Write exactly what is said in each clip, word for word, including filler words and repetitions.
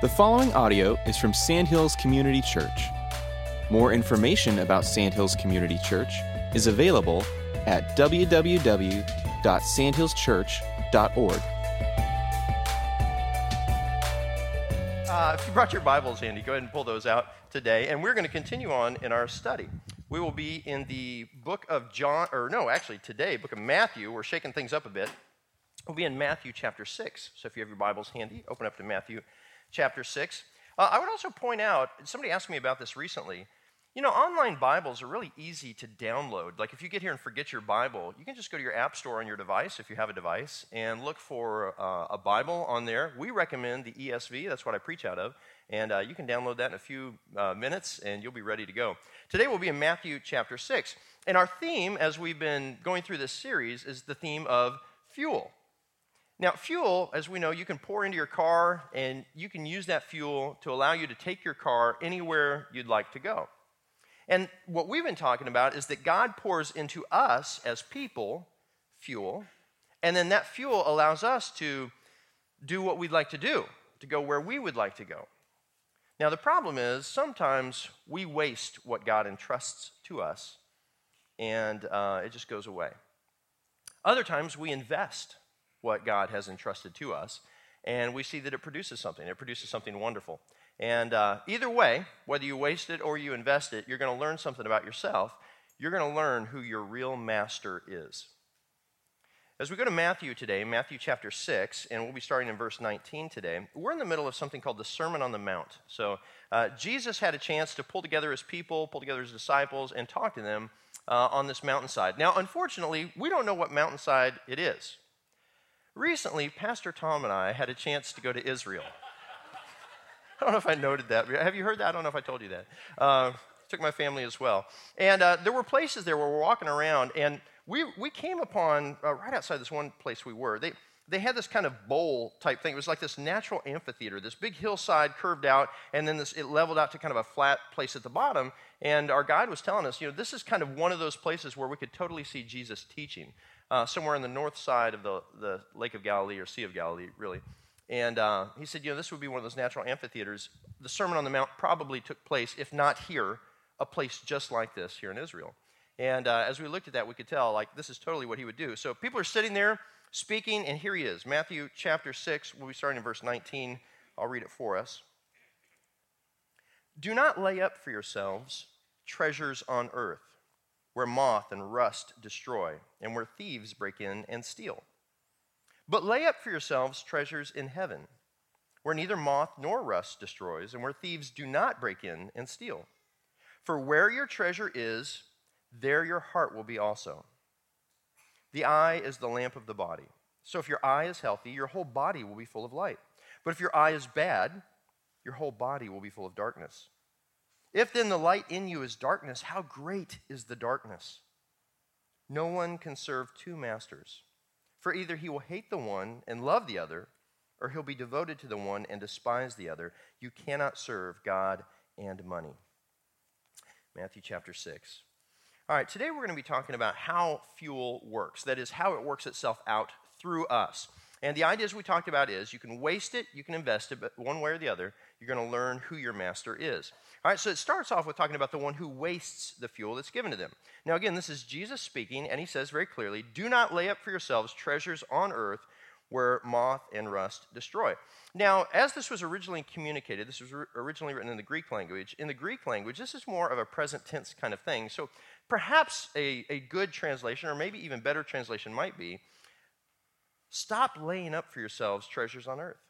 The following audio is from Sandhills Community Church. More information about Sandhills Community Church is available at w w w dot sandhills church dot org. Uh, if you brought your Bibles, Andy, go ahead and pull those out today. And we're going to continue on in our study. We will be in the book of John, or no, actually today, book of Matthew. We're shaking things up a bit. We'll be in Matthew chapter six. So if you have your Bibles handy, open up to Matthew chapter six. Uh, I would also point out, somebody asked me about this recently, you know, online Bibles are really easy to download. Like if you get here and forget your Bible, you can just go to your app store on your device, if you have a device, and look for uh, a Bible on there. We recommend the E S V, that's what I preach out of, and uh, you can download that in a few uh, minutes, and you'll be ready to go. Today we'll be in Matthew chapter six, and our theme, as we've been going through this series, is the theme of fuel. Now, fuel, as we know, you can pour into your car, and you can use that fuel to allow you to take your car anywhere you'd like to go. And what we've been talking about is that God pours into us as people fuel, and then that fuel allows us to do what we'd like to do, to go where we would like to go. Now, the problem is sometimes we waste what God entrusts to us, and uh, it just goes away. Other times we invest what God has entrusted to us, and we see that it produces something. It produces something wonderful. And uh, either way, whether you waste it or you invest it, you're going to learn something about yourself. You're going to learn who your real master is. As we go to Matthew today, Matthew chapter six, and we'll be starting in verse nineteen today, we're in the middle of something called the Sermon on the Mount. So uh, Jesus had a chance to pull together his people, pull together his disciples, and talk to them uh, on this mountainside. Now, unfortunately, we don't know what mountainside it is. Recently, Pastor Tom and I had a chance to go to Israel. I don't know if I noted that. Have you heard that? I don't know if I told you that. Uh, took my family as well. And uh, there were places there where we're walking around, and we we came upon, uh, right outside this one place we were, they they had this kind of bowl type thing. It was like this natural amphitheater, this big hillside curved out, and then this it leveled out to kind of a flat place at the bottom. And our guide was telling us, you know, this is kind of one of those places where we could totally see Jesus teaching, uh, somewhere on the north side of the, the Lake of Galilee, or Sea of Galilee, really. And uh, he said, you know, this would be one of those natural amphitheaters. The Sermon on the Mount probably took place, if not here, a place just like this here in Israel. And uh, as we looked at that, we could tell, like, this is totally what he would do. So people are sitting there speaking, and here he is. Matthew chapter six, we'll be starting in verse nineteen. I'll read it for us. Do not lay up for yourselves treasures on earth, where moth and rust destroy, and where thieves break in and steal. But lay up for yourselves treasures in heaven, where neither moth nor rust destroys, and where thieves do not break in and steal. For where your treasure is, there your heart will be also. The eye is the lamp of the body. So if your eye is healthy, your whole body will be full of light. But if your eye is bad, your whole body will be full of darkness. If then the light in you is darkness, how great is the darkness? No one can serve two masters. For either he will hate the one and love the other, or he'll be devoted to the one and despise the other. You cannot serve God and money. Matthew chapter six. All right, today we're going to be talking about how fuel works. That is, how it works itself out through us. And the ideas we talked about is you can waste it, you can invest it, but one way or the other, you're going to learn who your master is. All right, so it starts off with talking about the one who wastes the fuel that's given to them. Now again, this is Jesus speaking, and he says very clearly, do not lay up for yourselves treasures on earth where moth and rust destroy. Now, as this was originally communicated, this was originally written in the Greek language. In the Greek language, this is more of a present tense kind of thing. So perhaps a, a good translation, or maybe even better translation might be, stop laying up for yourselves treasures on earth.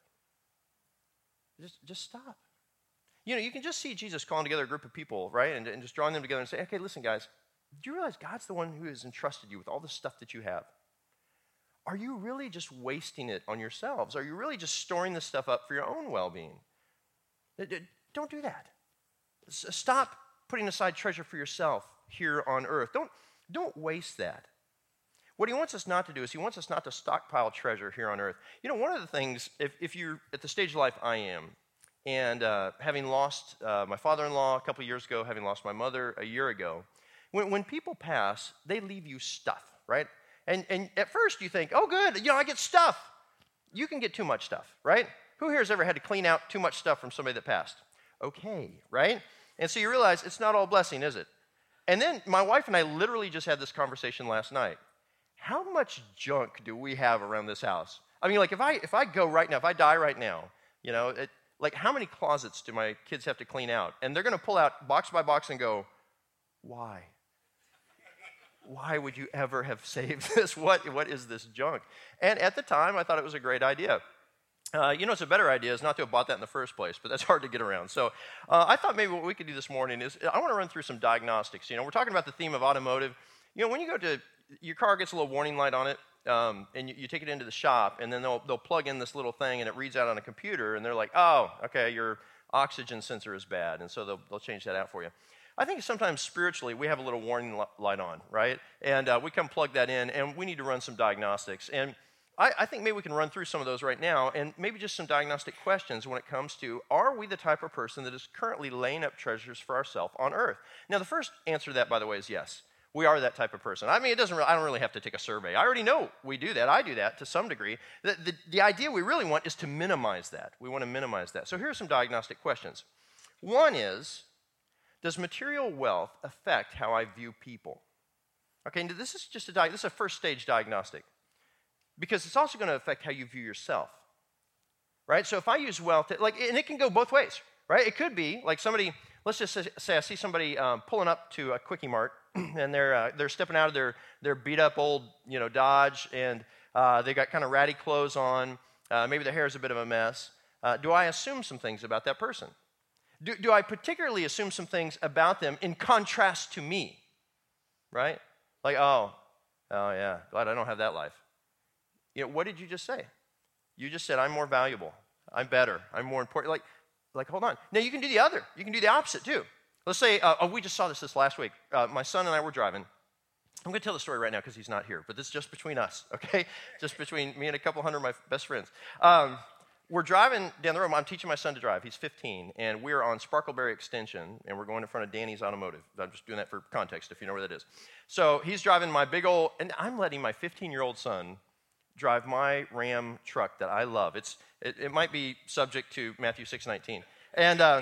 Just, just stop. You know, you can just see Jesus calling together a group of people, right, and, and just drawing them together and say, okay, listen, guys, do you realize God's the one who has entrusted you with all the stuff that you have? Are you really just wasting it on yourselves? Are you really just storing this stuff up for your own well-being? Don't do that. Stop putting aside treasure for yourself here on earth. Don't, don't waste that. What he wants us not to do is he wants us not to stockpile treasure here on earth. You know, one of the things, if, if you're at the stage of life I am, and uh, having lost uh, my father-in-law a couple of years ago, having lost my mother a year ago, when, when people pass, they leave you stuff, right? And, and at first you think, oh, good, you know, I get stuff. You can get too much stuff, right? Who here has ever had to clean out too much stuff from somebody that passed? Okay, right? And so you realize it's not all blessing, is it? And then my wife and I literally just had this conversation last night. How much junk do we have around this house? I mean, like if I if I go right now, if I die right now, you know, it, like how many closets do my kids have to clean out? And they're going to pull out box by box and go, why? Why would you ever have saved this? What what is this junk? And at the time, I thought it was a great idea. Uh, you know, it's a better idea is not to have bought that in the first place, but that's hard to get around. So uh, I thought maybe what we could do this morning is I want to run through some diagnostics. You know, we're talking about the theme of automotive. You know, when you go to, your car gets a little warning light on it, um, and you, you take it into the shop, and then they'll, they'll plug in this little thing, and it reads out on a computer, and they're like, oh, okay, your oxygen sensor is bad, and so they'll, they'll change that out for you. I think sometimes spiritually we have a little warning light on, right? And uh, we come plug that in, and we need to run some diagnostics. And I, I think maybe we can run through some of those right now, and maybe just some diagnostic questions when it comes to, are we the type of person that is currently laying up treasures for ourselves on earth? Now, the first answer to that, by the way, is yes. We are that type of person. I mean, it doesn't. Really, I don't really have to take a survey. I already know we do that. I do that to some degree. The, the, the idea we really want is to minimize that. We want to minimize that. So here are some diagnostic questions. One is, does material wealth affect how I view people? Okay, and this is just a di- this is a first stage diagnostic. Because it's also going to affect how you view yourself, right? So if I use wealth, like, and it can go both ways, right? It could be like somebody, let's just say, say I see somebody um, pulling up to a Quickie Mart, and they're uh, they're stepping out of their their beat up old you know Dodge, and uh, they got kind of ratty clothes on. Uh, maybe their hair is a bit of a mess. Uh, do I assume some things about that person? Do do I particularly assume some things about them in contrast to me, right? Like, oh, oh yeah, glad I don't have that life. You know, what did you just say? You just said, I'm more valuable. I'm better. I'm more important. Like, like, hold on. Now, you can do the other. You can do the opposite, too. Let's say, uh, oh, we just saw this this last week. Uh, my son and I were driving. I'm going to tell the story right now because he's not here, but this is just between us, okay? Just between me and a couple hundred of my best friends. Um, we're driving down the road. I'm teaching my son to drive. He's fifteen, and we're on Sparkleberry Extension, and we're going in front of Danny's Automotive. I'm just doing that for context, if you know where that is. So he's driving my big old, and I'm letting my fifteen-year-old son drive my Ram truck that I love. It's it, it might be subject to Matthew six nineteen, and uh,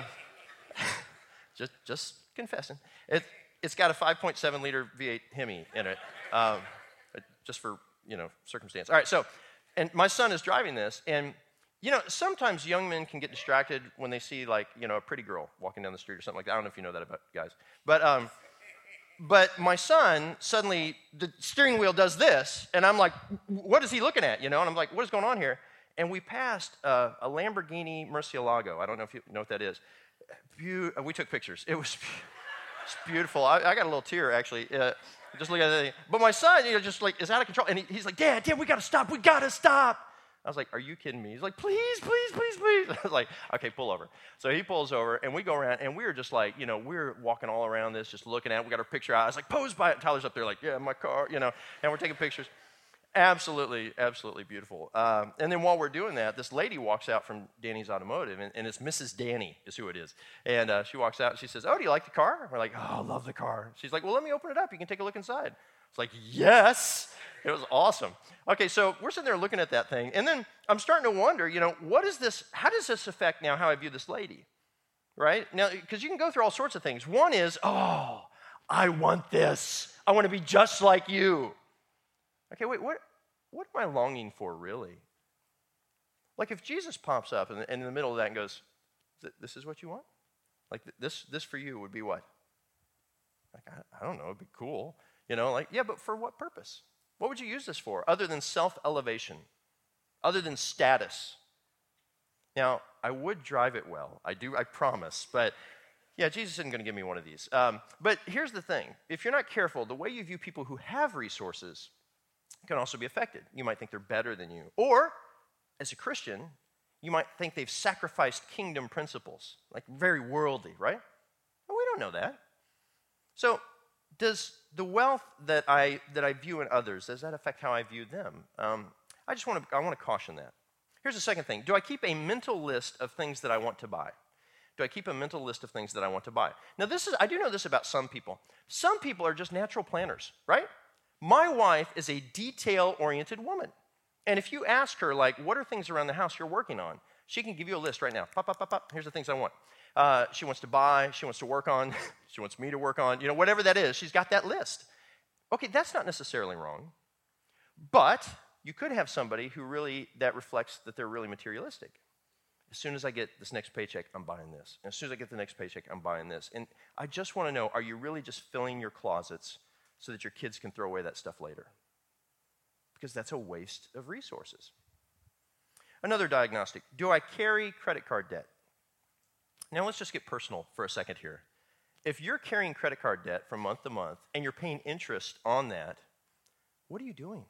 just just confessing, it it's got a five point seven liter V eight Hemi in it, um, just for you know circumstance. All right, so and my son is driving this, and you know sometimes young men can get distracted when they see like you know a pretty girl walking down the street or something like that. I don't know if you know that about guys, but. Um, But my son, suddenly, the steering wheel does this, and I'm like, what is he looking at, you know? And I'm like, what is going on here? And we passed uh, a Lamborghini Murcielago. I don't know if you know what that is. Be- we took pictures. It was it's beautiful. I, I got a little tear, actually, uh, just looking at that. But my son, you know, just like, is out of control. And he, he's like, Dad, Dad, we got to stop. We got to stop. I was like, are you kidding me? He's like, please, please, please, please. I was like, okay, pull over. So he pulls over, and we go around, and we were just like, you know, we're walking all around this, just looking at it. We got our picture out. I was like, pose by it. Tyler's up there like, yeah, my car, you know, and we're taking pictures. Absolutely, absolutely beautiful. Um, and then while we're doing that, this lady walks out from Danny's Automotive, and, and it's Missus Danny is who it is. And uh, she walks out, and she says, oh, do you like the car? And we're like, oh, I love the car. She's like, well, let me open it up. You can take a look inside. It's like, yes. It was awesome. Okay, so we're sitting there looking at that thing, and then I'm starting to wonder, you know, what is this, how does this affect now how I view this lady, right? Now, because you can go through all sorts of things. One is, oh, I want this. I want to be just like you. Okay, wait, what, what am I longing for, really? Like, if Jesus pops up in, in the middle of that and goes, this is what you want? Like, this, this for you would be what? Like, I, I don't know, it'd be cool. You know, like, yeah, but for what purpose? What would you use this for, other than self-elevation, other than status? Now, I would drive it well. I do, I promise. But, yeah, Jesus isn't going to give me one of these. Um, but here's the thing. If you're not careful, the way you view people who have resources can also be affected. You might think they're better than you. Or, as a Christian, you might think they've sacrificed kingdom principles, like very worldly, right? Well, we don't know that. So, does the wealth that I that I view in others, does that affect how I view them? Um, I just want to I want to caution that. Here's the second thing. Do I keep a mental list of things that I want to buy? Do I keep a mental list of things that I want to buy? Now, this is I do know this about some people. Some people are just natural planners, right? My wife is a detail-oriented woman. And if you ask her, like, what are things around the house you're working on? She can give you a list right now. Pop, pop, pop, pop. Here's the things I want. Uh, she wants to buy. She wants to work on. She wants me to work on. You know, whatever that is, she's got that list. Okay, that's not necessarily wrong. But you could have somebody who really, that reflects that they're really materialistic. As soon as I get this next paycheck, I'm buying this. And as soon as I get the next paycheck, I'm buying this. And I just want to know, are you really just filling your closets so that your kids can throw away that stuff later? Because that's a waste of resources. Another diagnostic, do I carry credit card debt? Now let's just get personal for a second here. If you're carrying credit card debt from month to month and you're paying interest on that, what are you doing?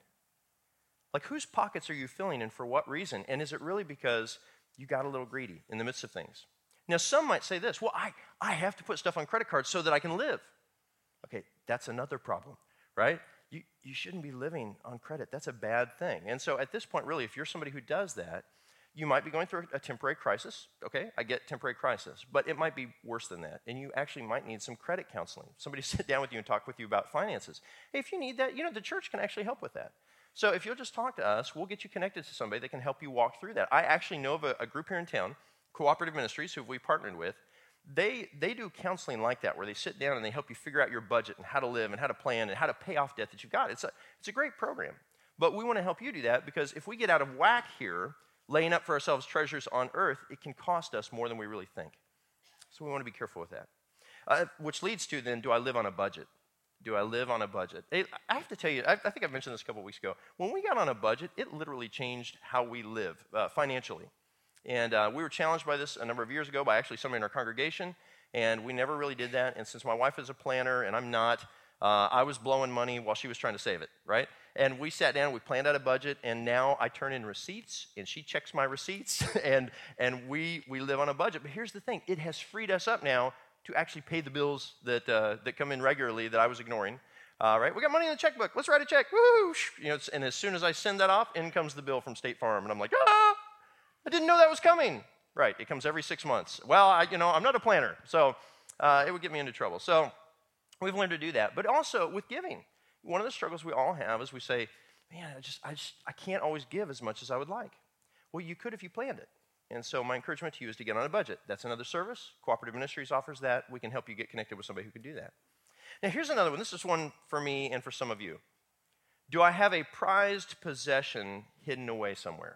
Like, whose pockets are you filling and for what reason? And is it really because you got a little greedy in the midst of things? Now, some might say this, well, I, I have to put stuff on credit cards so that I can live. Okay, that's another problem, right? You, you shouldn't be living on credit. That's a bad thing. And so at this point, really, if you're somebody who does that, you might be going through a temporary crisis. Okay, I get temporary crisis, but it might be worse than that. And you actually might need some credit counseling. Somebody sit down with you and talk with you about finances. Hey, if you need that, you know, the church can actually help with that. So if you'll just talk to us, we'll get you connected to somebody that can help you walk through that. I actually know of a, a group here in town, Cooperative Ministries, who we partnered with. They they do counseling like that, where they sit down and they help you figure out your budget and how to live and how to plan and how to pay off debt that you've got. It's a, it's a great program. But we want to help you do that, because if we get out of whack here, laying up for ourselves treasures on earth, it can cost us more than we really think. So we want to be careful with that. Uh, which leads to then, do I live on a budget? Do I live on a budget? I have to tell you, I think I mentioned this a couple weeks ago. When we got on a budget, it literally changed how we live uh, financially. And uh, we were challenged by this a number of years ago by actually somebody in our congregation, and we never really did that. And since my wife is a planner and I'm not, uh, I was blowing money while she was trying to save it, right? And we sat down, we planned out a budget, and now I turn in receipts, and she checks my receipts, and and we we live on a budget. But here's the thing, it has freed us up now to actually pay the bills that uh, that come in regularly that I was ignoring. Uh, right? We got money in the checkbook. Let's write a check. Woo! You know, and as soon as I send that off, in comes the bill from State Farm, and I'm like, ah, I didn't know that was coming. Right? It comes every six months. Well, I, you know, I'm not a planner, so uh, it would get me into trouble. So we've learned to do that. But also with giving, one of the struggles we all have is we say, man, I just, I just, I can't always give as much as I would like. Well, you could if you planned it. And so my encouragement to you is to get on a budget. That's another service. Cooperative Ministries offers that. We can help you get connected with somebody who can do that. Now, here's another one. This is one for me and for some of you. Do I have a prized possession hidden away somewhere?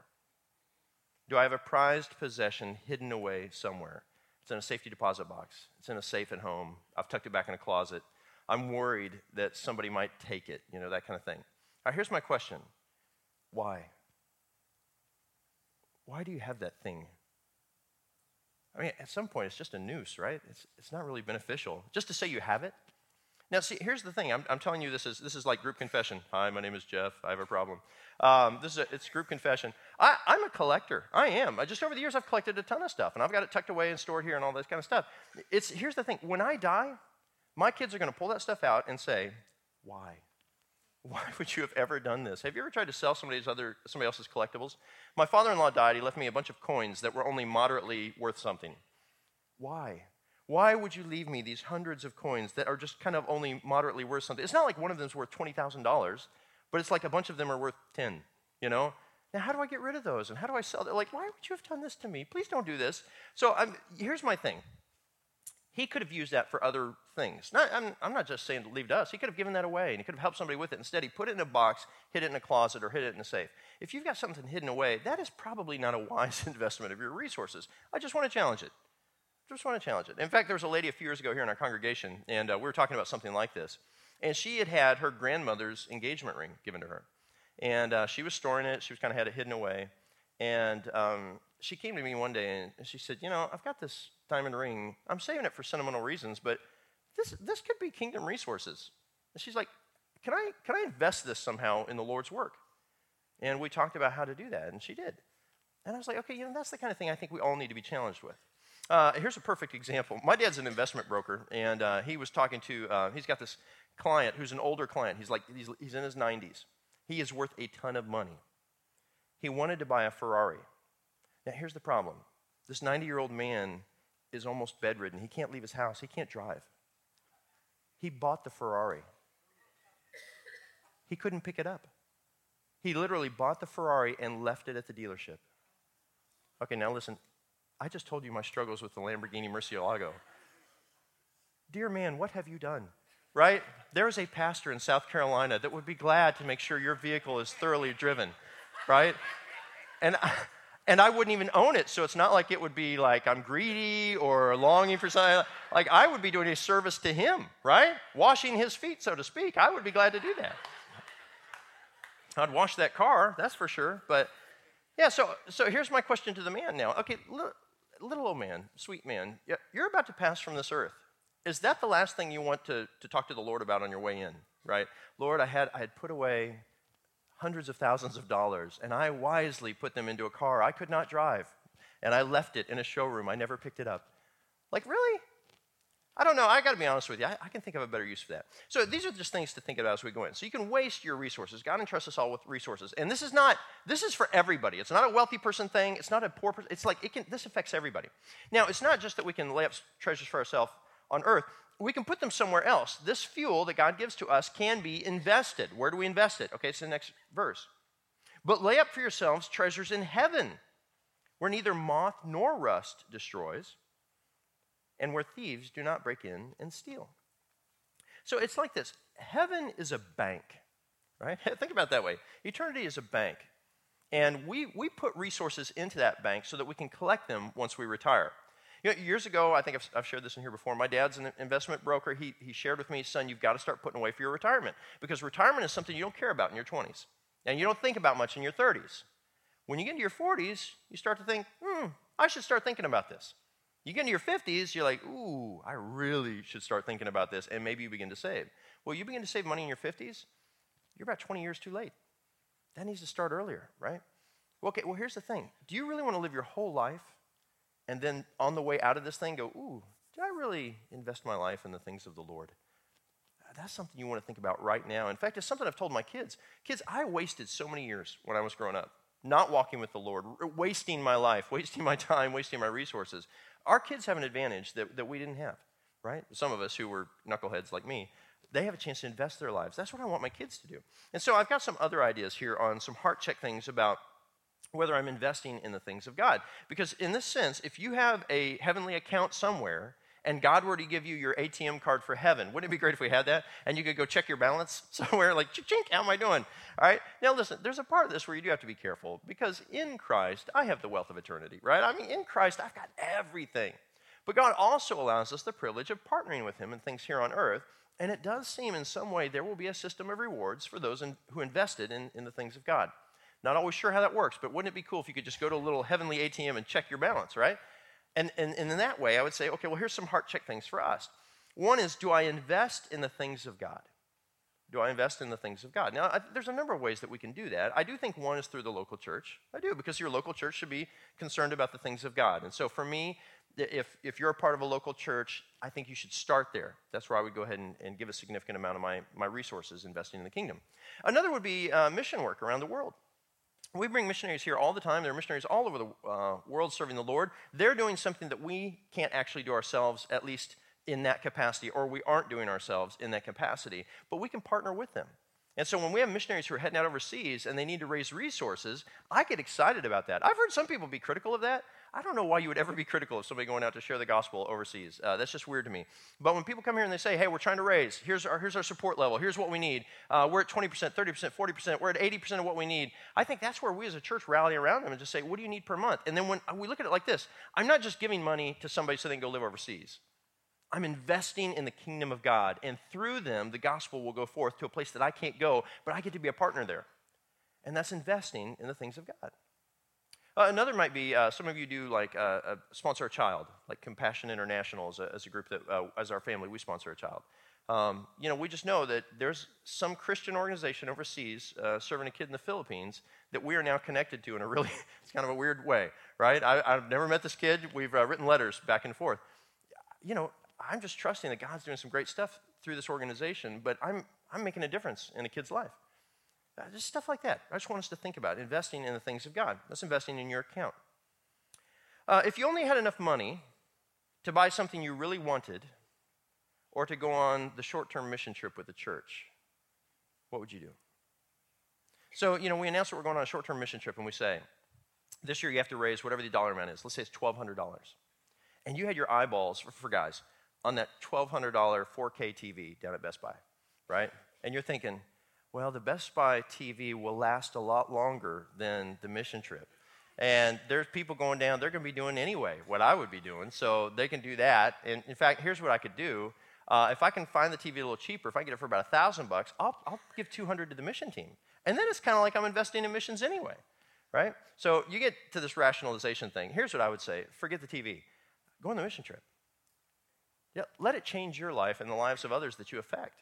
Do I have a prized possession hidden away somewhere? It's in a safety deposit box. It's in a safe at home. I've tucked it back in a closet. I'm worried that somebody might take it, you know, that kind of thing. Now, here's my question. Why? Why do you have that thing? I mean, at some point, it's just a noose, right? It's it's not really beneficial. Just to say you have it. Now, see, here's the thing. I'm, I'm telling you this is this is like group confession. Hi, my name is Jeff. I have a problem. Um, this is a, it's group confession. I, I'm a collector. I am. I just over the years, I've collected a ton of stuff, and I've got it tucked away and stored here and all this kind of stuff. It's here's the thing. When I die, my kids are going to pull that stuff out and say, why? Why would you have ever done this? Have you ever tried to sell somebody's other, somebody else's collectibles? My father-in-law died. He left me a bunch of coins that were only moderately worth something. Why? Why would you leave me these hundreds of coins that are just kind of only moderately worth something? It's not like one of them is worth twenty thousand dollars, but it's like a bunch of them are worth ten, you know? Now, how do I get rid of those? And how do I sell them? Like, why would you have done this to me? Please don't do this. So I'm, here's my thing. He could have used that for other things. Not, I'm, I'm not just saying to leave to us. He could have given that away, and he could have helped somebody with it. Instead, he put it in a box, hid it in a closet, or hid it in a safe. If you've got something hidden away, that is probably not a wise investment of your resources. I just want to challenge it. Just want to challenge it. In fact, there was a lady a few years ago here in our congregation, and uh, we were talking about something like this. And she had had her grandmother's engagement ring given to her. And uh, she was storing it. She was kind of had it hidden away. And um, she came to me one day, and she said, you know, I've got this diamond ring. I'm saving it for sentimental reasons, but this this could be kingdom resources. And she's like, can I can I invest this somehow in the Lord's work? And we talked about how to do that, and she did. And I was like, okay, you know, that's the kind of thing I think we all need to be challenged with. Uh, here's a perfect example. My dad's an investment broker, and uh, he was talking to, uh, he's got this client who's an older client. He's like, he's, he's in his nineties. He is worth a ton of money. He wanted to buy a Ferrari. Now, here's the problem. This ninety-year-old man is almost bedridden. He can't leave his house. He can't drive. He bought the Ferrari. He couldn't pick it up. He literally bought the Ferrari and left it at the dealership. Okay, now listen, I just told you my struggles with the Lamborghini Murcielago. Dear man, what have you done? Right? There's a pastor in South Carolina that would be glad to make sure your vehicle is thoroughly driven, right? And I, and I wouldn't even own it, so it's not like it would be like I'm greedy or longing for something. Like I would be doing a service to him, right? Washing his feet, so to speak. I would be glad to do that. I'd wash that car, that's for sure. But yeah, so so here's my question to the man now. Okay, little, little old man, sweet man, you're about to pass from this earth. Is that the last thing you want to, to talk to the Lord about on your way in, right? Lord, I had I had put away hundreds of thousands of dollars, and I wisely put them into a car I could not drive, and I left it in a showroom. I never picked it up. Like, really? I don't know. I got to be honest with you. I, I can think of a better use for that. So these are just things to think about as we go in. So you can waste your resources. God entrusts us all with resources, and this is not. This is for everybody. It's not a wealthy person thing. It's not a poor person. It's like it can. This affects everybody. Now, it's not just that we can lay up treasures for ourselves on earth. We can put them somewhere else. This fuel that God gives to us can be invested. Where do we invest it? Okay, it's the next verse. But lay up for yourselves treasures in heaven, where neither moth nor rust destroys, and where thieves do not break in and steal. So it's like this. Heaven is a bank, right? Think about it that way. Eternity is a bank. And we, we put resources into that bank so that we can collect them once we retire. You know, years ago, I think I've, I've shared this in here before, my dad's an investment broker. He, he shared with me, son, you've got to start putting away for your retirement, because retirement is something you don't care about in your twenties, and you don't think about much in your thirties. When you get into your forties, you start to think, hmm, I should start thinking about this. You get into your fifties, you're like, ooh, I really should start thinking about this, and maybe you begin to save. Well, you begin to save money in your fifties, you're about twenty years too late. That needs to start earlier, right? Well, okay, well, here's the thing. Do you really want to live your whole life and then on the way out of this thing go, ooh, did I really invest my life in the things of the Lord? That's something you want to think about right now. In fact, it's something I've told my kids. Kids, I wasted so many years when I was growing up, not walking with the Lord, wasting my life, wasting my time, wasting my resources. Our kids have an advantage that, that we didn't have, right? Some of us who were knuckleheads like me, they have a chance to invest their lives. That's what I want my kids to do. And so I've got some other ideas here on some heart check things about whether I'm investing in the things of God. Because in this sense, if you have a heavenly account somewhere and God were to give you your A T M card for heaven, wouldn't it be great if we had that? And you could go check your balance somewhere like, chink, how am I doing? All right? Now listen, there's a part of this where you do have to be careful, because in Christ, I have the wealth of eternity, right? I mean, in Christ, I've got everything. But God also allows us the privilege of partnering with him in things here on earth. And it does seem in some way there will be a system of rewards for those in, who invested in, in the things of God. Not always sure how that works, but wouldn't it be cool if you could just go to a little heavenly A T M and check your balance, right? And, and, and in that way, I would say, okay, well, here's some heart check things for us. One is, do I invest in the things of God? Do I invest in the things of God? Now, I, there's a number of ways that we can do that. I do think one is through the local church. I do, because your local church should be concerned about the things of God. And so for me, if, if you're a part of a local church, I think you should start there. That's where I would go ahead and, and give a significant amount of my, my resources investing in the kingdom. Another would be uh, mission work around the world. We bring missionaries here all the time. There are missionaries all over the uh, world serving the Lord. They're doing something that we can't actually do ourselves, at least in that capacity, or we aren't doing ourselves in that capacity, but we can partner with them. And so when we have missionaries who are heading out overseas and they need to raise resources, I get excited about that. I've heard some people be critical of that. I don't know why you would ever be critical of somebody going out to share the gospel overseas. Uh, that's just weird to me. But when people come here and they say, hey, we're trying to raise, here's our, here's our support level, here's what we need, uh, we're at twenty percent, thirty percent, forty percent, we're at eighty percent of what we need, I think that's where we as a church rally around them and just say, what do you need per month? And then when we look at it like this, I'm not just giving money to somebody so they can go live overseas. I'm investing in the kingdom of God, and through them, the gospel will go forth to a place that I can't go, but I get to be a partner there. And that's investing in the things of God. Uh, another might be, uh, some of you do like uh, uh, sponsor a child, like Compassion International as a, as a group that, uh, as our family, we sponsor a child. Um, you know, we just know that there's some Christian organization overseas uh, serving a kid in the Philippines that we are now connected to in a really, it's kind of a weird way, right? I, I've never met this kid. We've uh, written letters back and forth. You know, I'm just trusting that God's doing some great stuff through this organization, but I'm I'm making a difference in a kid's life. Uh, just stuff like that. I just want us to think about investing in the things of God. That's investing in your account. Uh, if you only had enough money to buy something you really wanted or to go on the short-term mission trip with the church, what would you do? So, you know, we announce that we're going on a short-term mission trip, and we say, this year you have to raise whatever the dollar amount is. Let's say it's twelve hundred dollars. And you had your eyeballs, for, for guys, on that twelve hundred dollars four K T V down at Best Buy, right? And you're thinking, well, the Best Buy T V will last a lot longer than the mission trip. And there's people going down, they're going to be doing anyway what I would be doing, so they can do that. And in fact, here's what I could do. Uh, if I can find the T V a little cheaper, if I get it for about a thousand bucks, I'll, I'll give two hundred to the mission team. And then it's kind of like I'm investing in missions anyway, right? So you get to this rationalization thing. Here's what I would say. Forget the T V. Go on the mission trip. Yeah, let it change your life and the lives of others that you affect.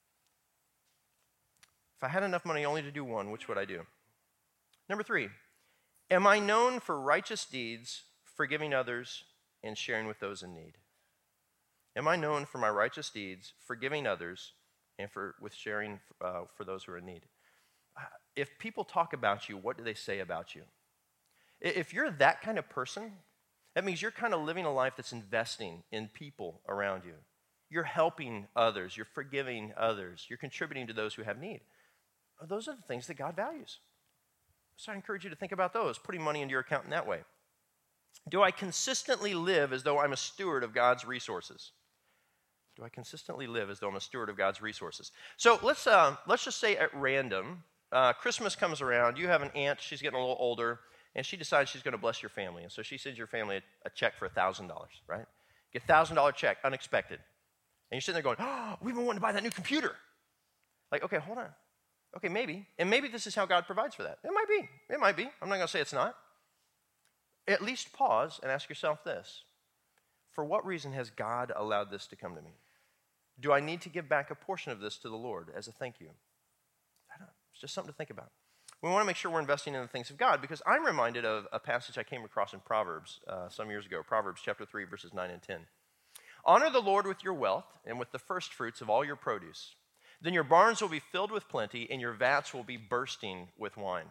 If I had enough money only to do one, which would I do? Number three, am I known for righteous deeds, forgiving others, and sharing with those in need? Am I known for my righteous deeds, forgiving others, and for with sharing uh, for those who are in need? If people talk about you, what do they say about you? If you're that kind of person, that means you're kind of living a life that's investing in people around you. You're helping others. You're forgiving others. You're contributing to those who have need. Those are the things that God values. So I encourage you to think about those, putting money into your account in that way. Do I consistently live as though I'm a steward of God's resources? Do I consistently live as though I'm a steward of God's resources? So let's uh, let's just say at random, uh, Christmas comes around. You have an aunt. She's getting a little older. And she decides she's going to bless your family. And so she sends your family a, a check for one thousand dollars, right? Get a one thousand dollars check, unexpected. And you're sitting there going, oh, we've been wanting to buy that new computer. Like, okay, hold on. Okay, maybe. And maybe this is how God provides for that. It might be. It might be. I'm not going to say it's not. At least pause and ask yourself this. For what reason has God allowed this to come to me? Do I need to give back a portion of this to the Lord as a thank you? I don't know. It's just something to think about. We want to make sure we're investing in the things of God because I'm reminded of a passage I came across in Proverbs uh, some years ago, Proverbs chapter three, verses nine and ten. Honor the Lord with your wealth and with the first fruits of all your produce. Then your barns will be filled with plenty and your vats will be bursting with wine.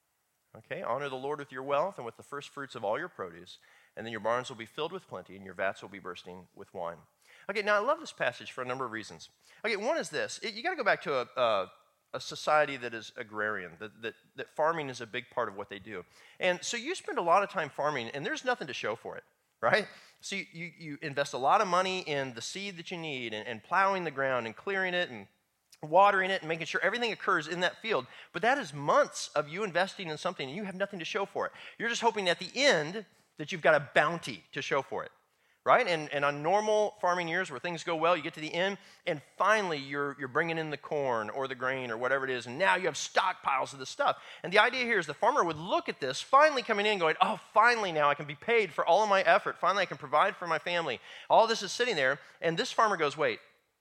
Okay, honor the Lord with your wealth and with the first fruits of all your produce. And then your barns will be filled with plenty and your vats will be bursting with wine. Okay, now I love this passage for a number of reasons. Okay, one is this. It, you got to go back to a... a a society that is agrarian, that, that, that farming is a big part of what they do. And so you spend a lot of time farming, and there's nothing to show for it, right? So you, you, you invest a lot of money in the seed that you need and, and plowing the ground and clearing it and watering it and making sure everything occurs in that field. But that is months of you investing in something, and you have nothing to show for it. You're just hoping at the end that you've got a bounty to show for it. Right? And, and on normal farming years where things go well, you get to the end, and finally you're, you're bringing in the corn or the grain or whatever it is, and now you have stockpiles of this stuff. And the idea here is the farmer would look at this, finally coming in going, oh, finally now I can be paid for all of my effort. Finally I can provide for my family. All this is sitting there, and this farmer goes, wait,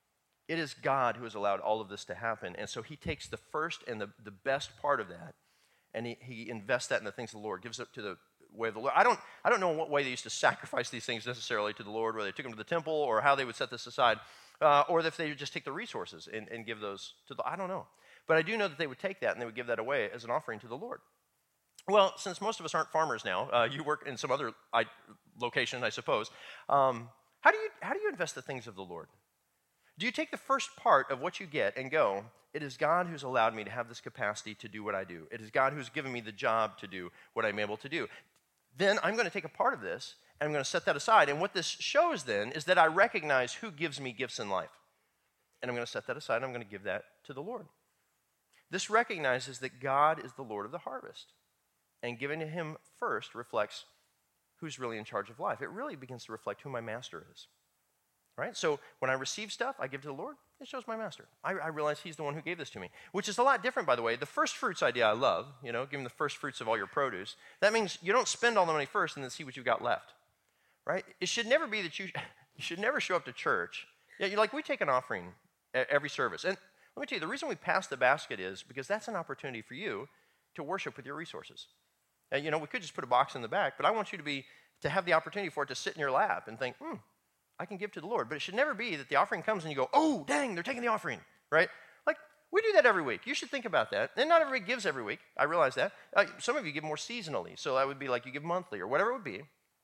it is God who has allowed all of this to happen. And so he takes the first and the, the best part of that, and he, he invests that in the things of the Lord, gives it to the way of the Lord. I don't, I don't know in what way they used to sacrifice these things necessarily to the Lord, whether they took them to the temple or how they would set this aside, uh, or if they would just take the resources and, and give those to the, I don't know. But I do know that they would take that and they would give that away as an offering to the Lord. Well, since most of us aren't farmers now, uh, you work in some other I, location, I suppose. Um, how do you how do you invest the things of the Lord? Do you take the first part of what you get and go, it is God who's allowed me to have this capacity to do what I do. It is God who's given me the job to do what I'm able to do. Then I'm going to take a part of this, and I'm going to set that aside. And what this shows then is that I recognize who gives me gifts in life. And I'm going to set that aside, and I'm going to give that to the Lord. This recognizes that God is the Lord of the harvest. And giving to him first reflects who's really in charge of life. It really begins to reflect who my master is. Right? So when I receive stuff, I give to the Lord, it shows my master. I, I realize he's the one who gave this to me, which is a lot different, by the way. The first fruits idea I love, you know, giving the first fruits of all your produce. That means you don't spend all the money first and then see what you've got left. Right? It should never be that you, you should never show up to church. Yeah, you're like, we take an offering at every service. And let me tell you, the reason we pass the basket is because that's an opportunity for you to worship with your resources. And, you know, we could just put a box in the back, but I want you to be, to have the opportunity for it to sit in your lap and think, hmm, I can give to the Lord. But it should never be that the offering comes and you go, oh, dang, they're taking the offering, right? Like, we do that every week. You should think about that. And not everybody gives every week. I realize that. Uh, some of you give more seasonally. So that would be like you give monthly or whatever it would be.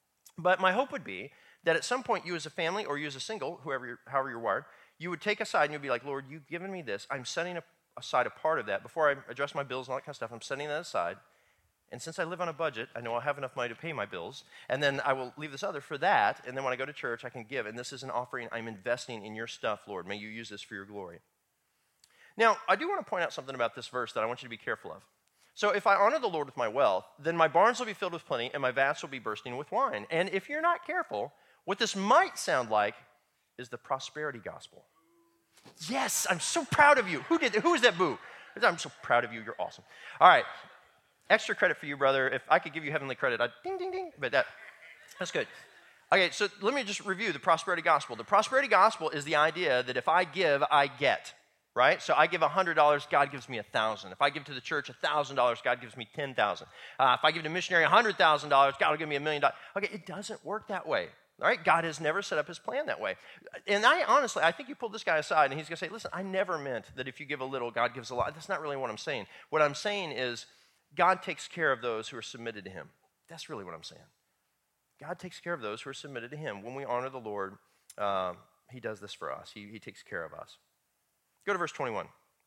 But my hope would be that at some point you as a family or you as a single, whoever you're, however you're wired, you would take aside and you'd be like, Lord, you've given me this. I'm setting aside a part of that. Before I address my bills and all that kind of stuff, I'm setting that aside. And since I live on a budget, I know I'll have enough money to pay my bills. And then I will leave this other for that. And then when I go to church, I can give. And this is an offering. I'm investing in your stuff, Lord. May you use this for your glory. Now, I do want to point out something about this verse that I want you to be careful of. So if I honor the Lord with my wealth, then my barns will be filled with plenty and my vats will be bursting with wine. And if you're not careful, what this might sound like is the prosperity gospel. Yes, I'm so proud of you. Who did that? Who is that boo? I'm so proud of you. You're awesome. All right. Extra credit for you, brother. If I could give you heavenly credit, I'd ding, ding, ding. But that, that's good. Okay, so let me just review the prosperity gospel. The prosperity gospel is the idea that if I give, I get, right? So I give one hundred dollars, God gives me one thousand dollars. If I give to the church one thousand dollars, God gives me ten thousand dollars. Uh, if I give to a missionary one hundred thousand dollars, God will give me a million dollars. Okay, it doesn't work that way. All right, God has never set up his plan that way. And I honestly, I think you pull this guy aside and he's going to say, listen, I never meant that if you give a little, God gives a lot. That's not really what I'm saying. What I'm saying is God takes care of those who are submitted to him. That's really what I'm saying. God takes care of those who are submitted to him. When we honor the Lord, uh, he does this for us. He, he takes care of us. Go to verse twenty-one.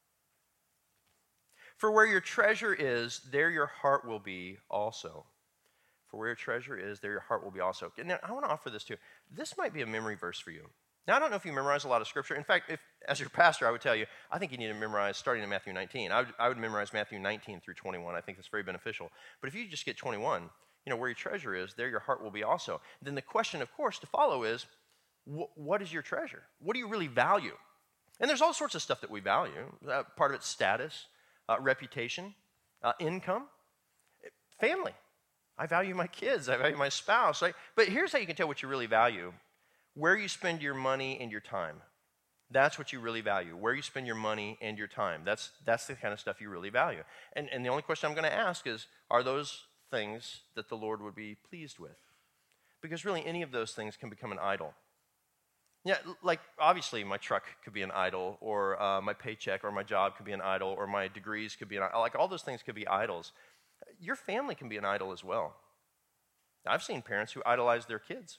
For where your treasure is, there your heart will be also. For where your treasure is, there your heart will be also. And now, I want to offer this too. This might be a memory verse for you. Now, I don't know if you memorize a lot of scripture. In fact, if, as your pastor, I would tell you, I think you need to memorize starting in Matthew nineteen. I would, I would memorize Matthew nineteen through twenty-one. I think that's very beneficial. But if you just get twenty-one, you know, where your treasure is, there your heart will be also. Then the question, of course, to follow is, wh- what is your treasure? What do you really value? And there's all sorts of stuff that we value. Uh, part of it's status, uh, reputation, uh, income, family. I value my kids. I value my spouse. Right? But here's how you can tell what you really value. Where you spend your money and your time. That's what you really value. Where you spend your money and your time. That's, that's the kind of stuff you really value. And, and the only question I'm going to ask is, are those things that the Lord would be pleased with? Because really any of those things can become an idol. Yeah, like obviously my truck could be an idol, or uh, my paycheck or my job could be an idol, or my degrees could be an idol. Like all those things could be idols. Your family can be an idol as well. I've seen parents who idolize their kids.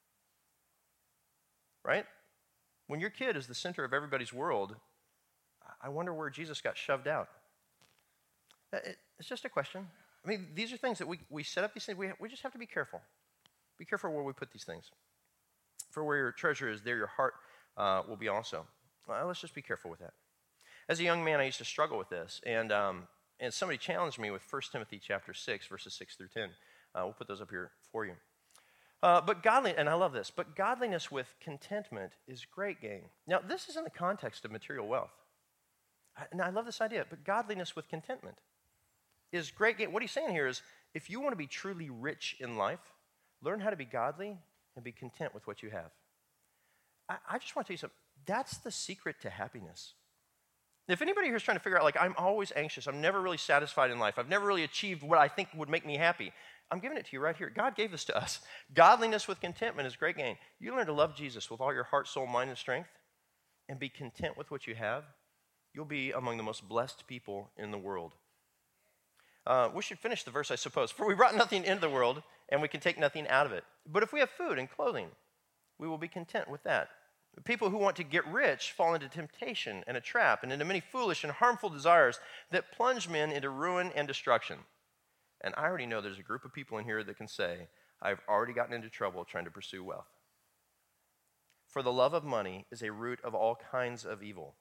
Right? When your kid is the center of everybody's world, I wonder where Jesus got shoved out. It's just a question. I mean, these are things that we, we set up these things. We, we just have to be careful. Be careful where we put these things. For where your treasure is, there your heart uh, will be also. Well, let's just be careful with that. As a young man, I used to struggle with this, and um, and somebody challenged me with First Timothy chapter six, verses six through ten. Uh, we'll put those up here for you. Uh, but godly, and I love this, but godliness with contentment is great gain. Now, this is in the context of material wealth. I, and I love this idea, but godliness with contentment is great gain. What he's saying here is, if you want to be truly rich in life, learn how to be godly and be content with what you have. I, I just want to tell you something. That's the secret to happiness. If anybody here is trying to figure out, like, I'm always anxious, I'm never really satisfied in life, I've never really achieved what I think would make me happy, I'm giving it to you right here. God gave this to us. Godliness with contentment is great gain. You learn to love Jesus with all your heart, soul, mind, and strength, and be content with what you have, you'll be among the most blessed people in the world. Uh, we should finish the verse, I suppose. For we brought nothing into the world, and we can take nothing out of it. But if we have food and clothing, we will be content with that. People who want to get rich fall into temptation and a trap, and into many foolish and harmful desires that plunge men into ruin and destruction. And I already know there's a group of people in here that can say, I've already gotten into trouble trying to pursue wealth. For the love of money is a root of all kinds of evil.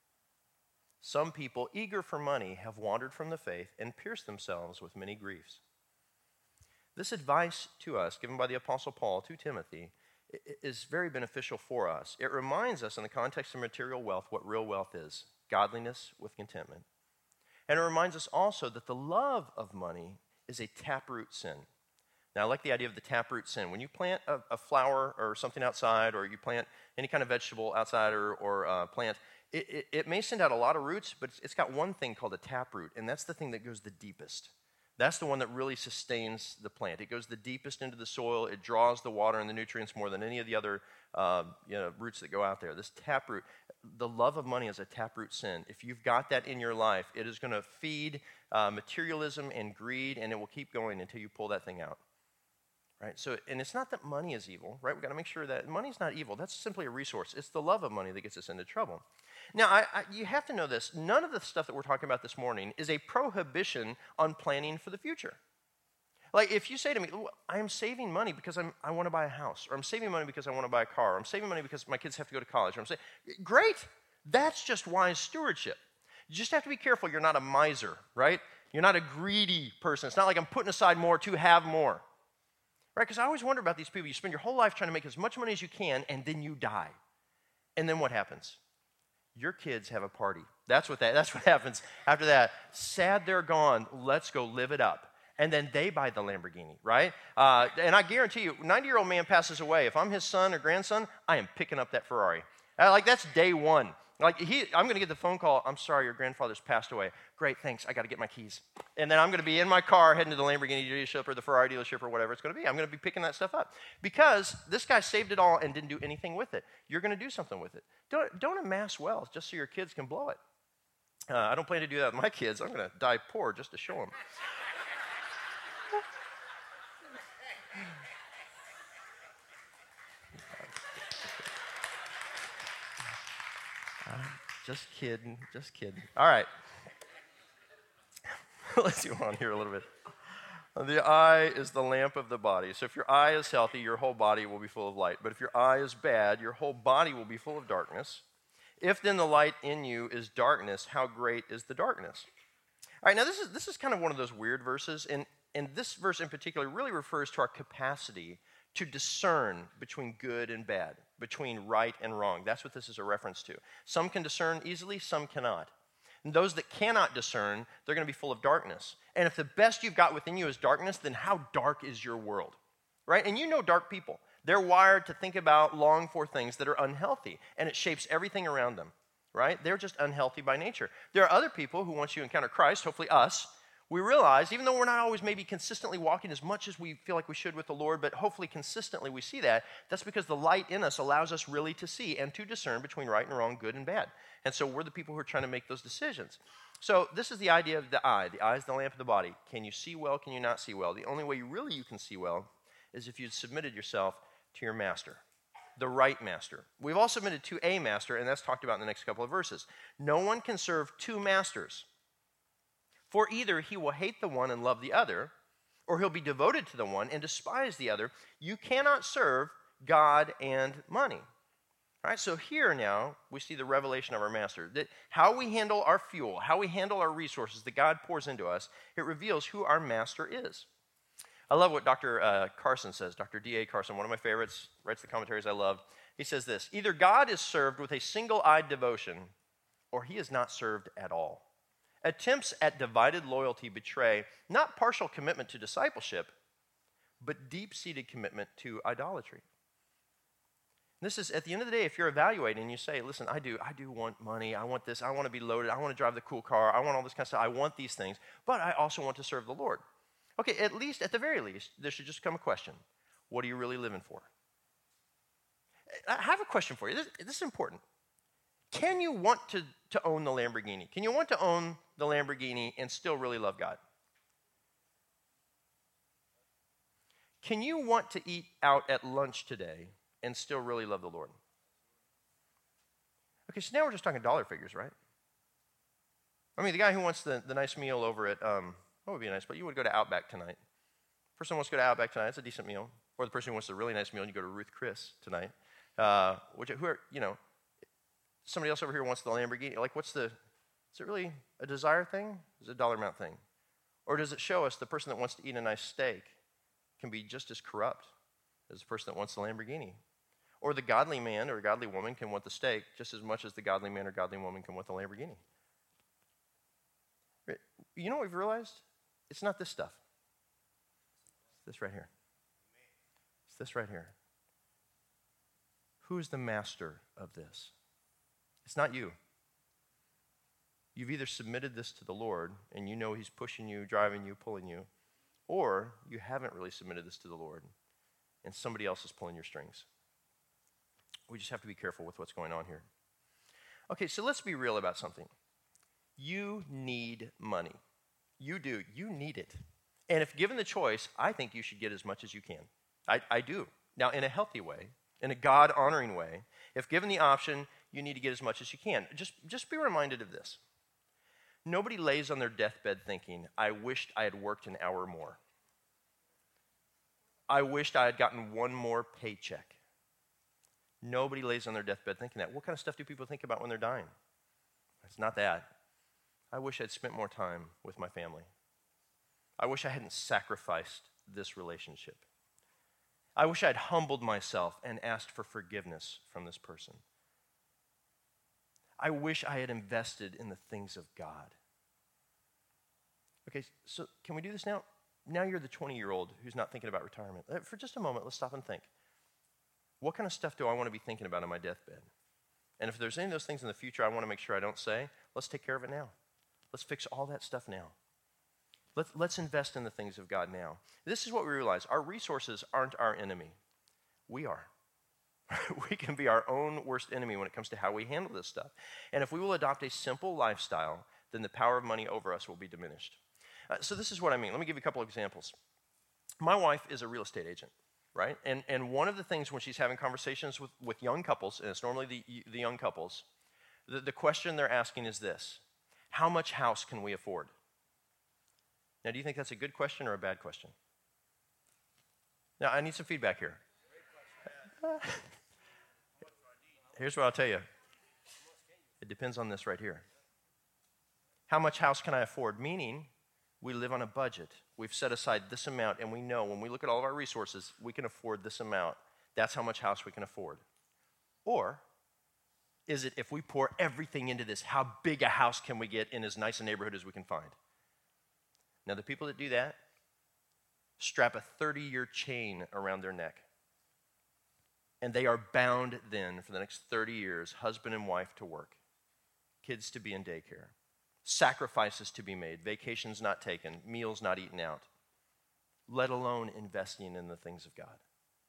Some people, eager for money, have wandered from the faith and pierced themselves with many griefs. This advice to us, given by the Apostle Paul to Timothy, is very beneficial for us. It reminds us in the context of material wealth what real wealth is, godliness with contentment. And it reminds us also that the love of money is a taproot sin. Now, I like the idea of the taproot sin. When you plant a, a flower or something outside, or you plant any kind of vegetable outside or, or uh, plant, it, it, it may send out a lot of roots, but it's, it's got one thing called a taproot, and that's the thing that goes the deepest. That's the one that really sustains the plant. It goes the deepest into the soil. It draws the water and the nutrients more than any of the other uh, you know, roots that go out there. This taproot, the love of money is a taproot sin. If you've got that in your life, it is going to feed uh, materialism and greed, and it will keep going until you pull that thing out. Right? So, and it's not that money is evil, right? We've got to make sure that money's not evil. That's simply a resource. It's the love of money that gets us into trouble. Now, I, I, you have to know this. None of the stuff that we're talking about this morning is a prohibition on planning for the future. Like if you say to me, I'm saving money because I'm, I want to buy a house, or I'm saving money because I want to buy a car, or I'm saving money because my kids have to go to college, or I'm saying, great, that's just wise stewardship. You just have to be careful you're not a miser, right? You're not a greedy person. It's not like I'm putting aside more to have more, right? Because I always wonder about these people. You spend your whole life trying to make as much money as you can, and then you die. And then what happens? Your kids have a party. That's what that, that's what happens after that. Sad they're gone. Let's go live it up. And then they buy the Lamborghini, right? Uh, and I guarantee you, ninety-year-old man passes away. If I'm his son or grandson, I am picking up that Ferrari. Uh, like, that's day one. Like, he, I'm going to get the phone call, I'm sorry, your grandfather's passed away. Great, thanks, I got to get my keys. And then I'm going to be in my car heading to the Lamborghini dealership or the Ferrari dealership or whatever it's going to be. I'm going to be picking that stuff up. Because this guy saved it all and didn't do anything with it. You're going to do something with it. Don't, don't amass wealth just so your kids can blow it. Uh, I don't plan to do that with my kids. I'm going to die poor just to show them. Uh, just kidding, just kidding. All right. Let's go on here a little bit. The eye is the lamp of the body. So if your eye is healthy, your whole body will be full of light. But if your eye is bad, your whole body will be full of darkness. If then the light in you is darkness, how great is the darkness? All right, now this is this is kind of one of those weird verses, and, and this verse in particular really refers to our capacity to discern between good and bad, between right and wrong. That's what this is a reference to. Some can discern easily, some cannot. And those that cannot discern, they're going to be full of darkness. And if the best you've got within you is darkness, then how dark is your world, right? And you know dark people. They're wired to think about, long for things that are unhealthy, and it shapes everything around them, right? They're just unhealthy by nature. There are other people who, once you encounter Christ, hopefully us, we realize, even though we're not always maybe consistently walking as much as we feel like we should with the Lord, but hopefully consistently we see that, that's because the light in us allows us really to see and to discern between right and wrong, good and bad. And so we're the people who are trying to make those decisions. So this is the idea of the eye. The eye is the lamp of the body. Can you see well? Can you not see well? The only way really you can see well is if you've submitted yourself to your master, the right master. We've all submitted to a master, and that's talked about in the next couple of verses. No one can serve two masters. For either he will hate the one and love the other, or he'll be devoted to the one and despise the other. You cannot serve God and money. All right, so here now we see the revelation of our master. That how we handle our fuel, how we handle our resources that God pours into us, it reveals who our master is. I love what Doctor Uh, Carson says. Doctor D A Carson, one of my favorites, writes the commentaries I love. He says this: either God is served with a single-eyed devotion, or he is not served at all. Attempts at divided loyalty betray not partial commitment to discipleship, but deep-seated commitment to idolatry. This is, at the end of the day, if you're evaluating and you say, listen, I do, I do want money, I want this, I want to be loaded, I want to drive the cool car, I want all this kind of stuff, I want these things, but I also want to serve the Lord. Okay, at least, at the very least, there should just come a question. What are you really living for? I have a question for you. This, this is important. Can you want to, to own the Lamborghini? Can you want to own the Lamborghini and still really love God? Can you want to eat out at lunch today and still really love the Lord? Okay, so now we're just talking dollar figures, right? I mean, the guy who wants the, the nice meal over at, um, what would be nice, but you would go to Outback tonight. Person who wants to go to Outback tonight, it's a decent meal. Or the person who wants a really nice meal, and you go to Ruth Chris tonight. Uh, which, who are, you know, somebody else over here wants the Lamborghini. Like, what's the, is it really a desire thing? Is it a dollar amount thing? Or does it show us the person that wants to eat a nice steak can be just as corrupt as the person that wants the Lamborghini? Or the godly man or godly woman can want the steak just as much as the godly man or godly woman can want the Lamborghini. You know what we've realized? It's not this stuff. It's this right here. It's this right here. Who's the master of this? It's not you. You've either submitted this to the Lord, and you know he's pushing you, driving you, pulling you, or you haven't really submitted this to the Lord, and somebody else is pulling your strings. We just have to be careful with what's going on here. Okay, so let's be real about something. You need money. You do. You need it. And if given the choice, I think you should get as much as you can. I, I do. Now, in a healthy way, in a God-honoring way, if given the option, you need to get as much as you can. Just, just be reminded of this. Nobody lays on their deathbed thinking, I wished I had worked an hour more. I wished I had gotten one more paycheck. Nobody lays on their deathbed thinking that. What kind of stuff do people think about when they're dying? It's not that. I wish I'd spent more time with my family. I wish I hadn't sacrificed this relationship. I wish I'd humbled myself and asked for forgiveness from this person. I wish I had invested in the things of God. Okay, so can we do this now? Now you're the twenty-year-old who's not thinking about retirement. For just a moment, let's stop and think. What kind of stuff do I want to be thinking about on my deathbed? And if there's any of those things in the future I want to make sure I don't say, let's take care of it now. Let's fix all that stuff now. Let's, let's invest in the things of God now. This is what we realize. Our resources aren't our enemy. We are. We can be our own worst enemy when it comes to how we handle this stuff. And if we will adopt a simple lifestyle, then the power of money over us will be diminished. Uh, so this is what I mean. Let me give you a couple of examples. My wife is a real estate agent, right? And and one of the things when she's having conversations with, with young couples, and it's normally the, the young couples, the, the question they're asking is this: how much house can we afford? Now, do you think that's a good question or a bad question? Now, I need some feedback here. Here's what I'll tell you. It depends on this right here. How much house can I afford? Meaning, we live on a budget. We've set aside this amount, and we know when we look at all of our resources, we can afford this amount. That's how much house we can afford. Or is it, if we pour everything into this, how big a house can we get in as nice a neighborhood as we can find? Now, the people that do that strap a thirty-year chain around their neck. And they are bound then for the next thirty years, husband and wife to work, kids to be in daycare, sacrifices to be made, vacations not taken, meals not eaten out, let alone investing in the things of God.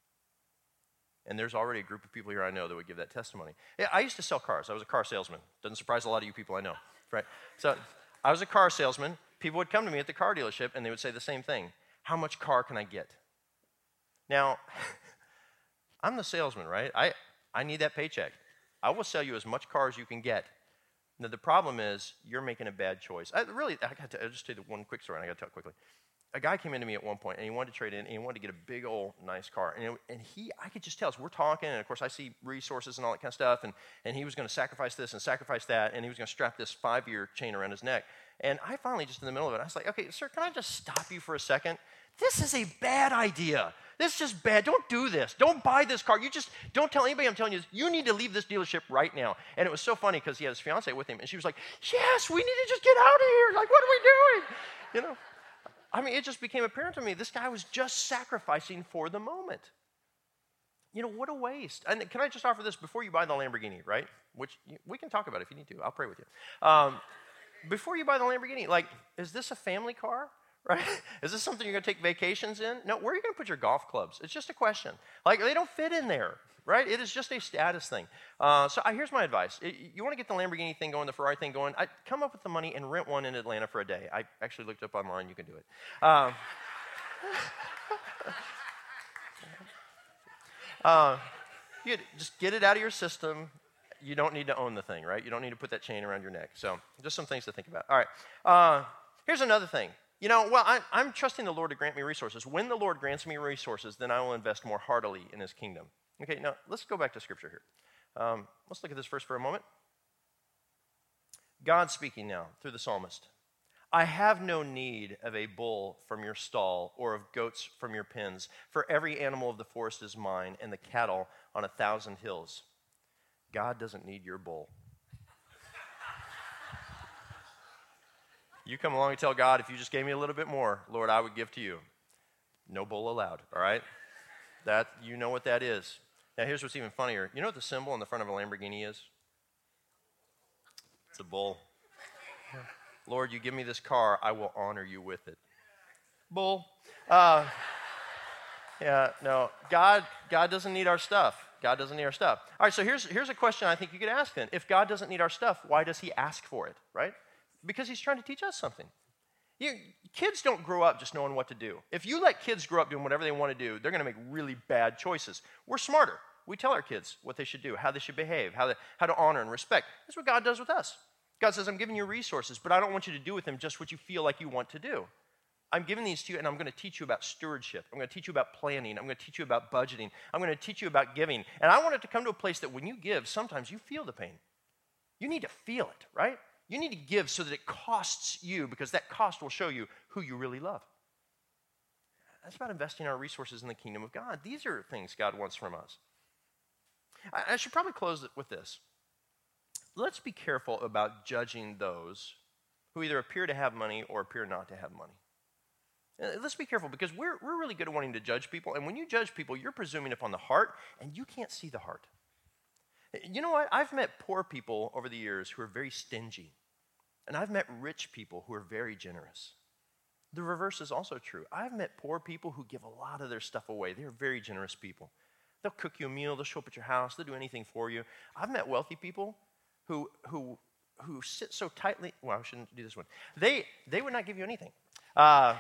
And there's already a group of people here I know that would give that testimony. Yeah, I used to sell cars. I was a car salesman. Doesn't surprise a lot of you people I know, right? So I was a car salesman. People would come to me at the car dealership and they would say the same thing. How much car can I get? Now, I'm the salesman, right? I, I need that paycheck. I will sell you as much car as you can get. Now, the problem is you're making a bad choice. I, really, I got to I'll just tell you one quick story, and I got to tell it quickly. A guy came into me at one point, and he wanted to trade in, and he wanted to get a big old nice car. And, it, and he, I could just tell, so we're talking, and of course I see resources and all that kind of stuff, and, and he was going to sacrifice this and sacrifice that, and he was going to strap this five-year chain around his neck. And I finally, just in the middle of it, I was like, okay, sir, can I just stop you for a second? This is a bad idea. This is just bad. Don't do this. Don't buy this car. You just don't tell anybody I'm telling you this. You need to leave this dealership right now. And it was so funny because he had his fiance with him, and she was like, yes, we need to just get out of here. Like, what are we doing? You know? I mean, it just became apparent to me this guy was just sacrificing for the moment. You know, what a waste. And can I just offer this before you buy the Lamborghini, right? Which you, we can talk about if you need to. I'll pray with you. Um, before you buy the Lamborghini, like, is this a family car? Right? Is this something you're going to take vacations in? No, where are you going to put your golf clubs? It's just a question. Like, they don't fit in there, right? It is just a status thing. Uh, so I, here's my advice. It, you want to get the Lamborghini thing going, the Ferrari thing going, I, come up with the money and rent one in Atlanta for a day. I actually looked up online. You can do it. Um, uh, you just get it out of your system. You don't need to own the thing, right? You don't need to put that chain around your neck. So just some things to think about. All right. Uh, here's another thing. You know, well, I, I'm trusting the Lord to grant me resources. When the Lord grants me resources, then I will invest more heartily in his kingdom. Okay, now let's go back to Scripture here. Um, let's look at this verse for a moment. God speaking now through the psalmist. I have no need of a bull from your stall or of goats from your pens, for every animal of the forest is mine and the cattle on a thousand hills. God doesn't need your bull. You come along and tell God, if you just gave me a little bit more, Lord, I would give to you. No bull allowed, all right? That, you know what that is. Now, here's what's even funnier. You know what the symbol on the front of a Lamborghini is? It's a bull. Lord, you give me this car, I will honor you with it. Bull. Uh, yeah, no, God, God doesn't need our stuff. God doesn't need our stuff. All right, so here's, here's a question I think you could ask then. If God doesn't need our stuff, why does he ask for it, right? Because he's trying to teach us something. You, kids don't grow up just knowing what to do. If you let kids grow up doing whatever they want to do, they're going to make really bad choices. We're smarter. We tell our kids what they should do, how they should behave, how to, how to honor and respect. That's what God does with us. God says, I'm giving you resources, but I don't want you to do with them just what you feel like you want to do. I'm giving these to you, and I'm going to teach you about stewardship. I'm going to teach you about planning. I'm going to teach you about budgeting. I'm going to teach you about giving. And I want it to come to a place that when you give, sometimes you feel the pain. You need to feel it, right? You need to give so that it costs you, because that cost will show you who you really love. That's about investing our resources in the kingdom of God. These are things God wants from us. I, I should probably close it with this. Let's be careful about judging those who either appear to have money or appear not to have money. Let's be careful, because we're, we're really good at wanting to judge people, and when you judge people, you're presuming upon the heart, and you can't see the heart. You know what? I've met poor people over the years who are very stingy, and I've met rich people who are very generous. The reverse is also true. I've met poor people who give a lot of their stuff away. They're very generous people. They'll cook you a meal, they'll show up at your house, they'll do anything for you. I've met wealthy people who who who sit so tightly, well, I shouldn't do this one. They they would not give you anything. Uh,